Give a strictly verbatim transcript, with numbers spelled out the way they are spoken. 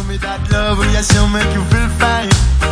me that love, yes, you make you feel fine.